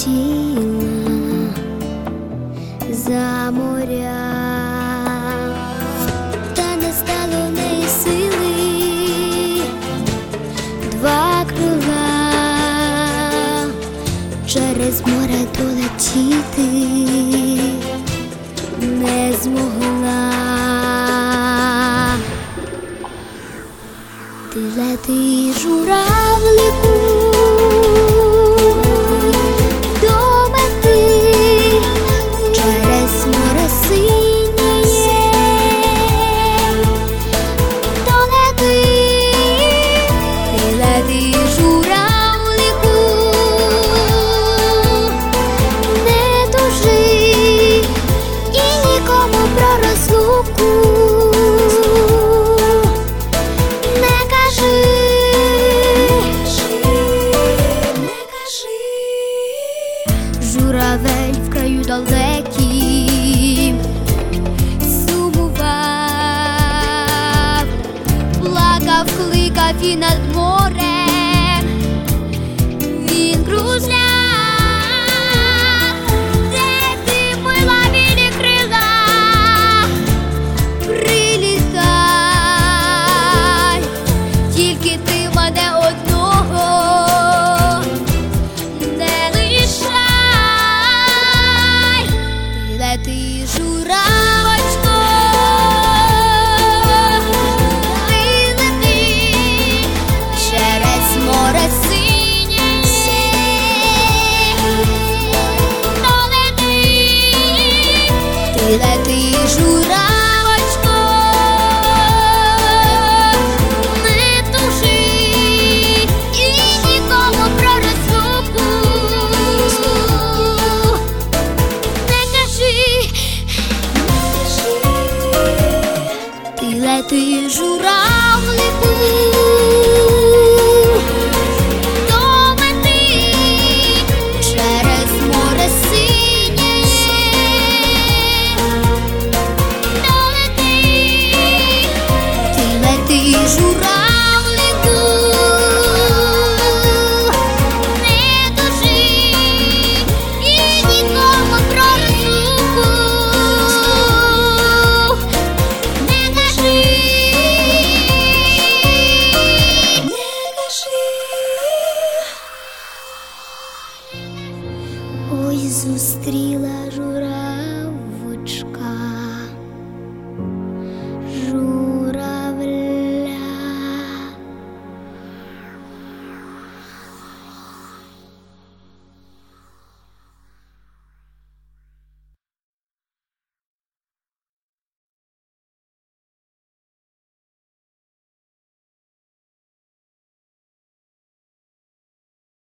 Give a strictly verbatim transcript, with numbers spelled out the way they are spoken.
полетіла за моря, та не стало в неї сили, два крила через море долетіти не змогла. Ти лети, журавлику, до мети через море синє, долети, ти лети, журавлику, не тужи і нікому про розлуку журавель в краю далекім сумував, плакав, кликав і над морем він кружляв. Де ти, мила, білі крила, прилітай, тільки ти мене одного не лишай. Ти, журавочко, вилети через море синє, долети, ти лети, журавочко, не тужи і нікому про розлуку ти, журавлику, до мети через море синє, долети, ти лети, журавлику, не тужи і нікому про розлуку не кажи. Ой, зустріла журавля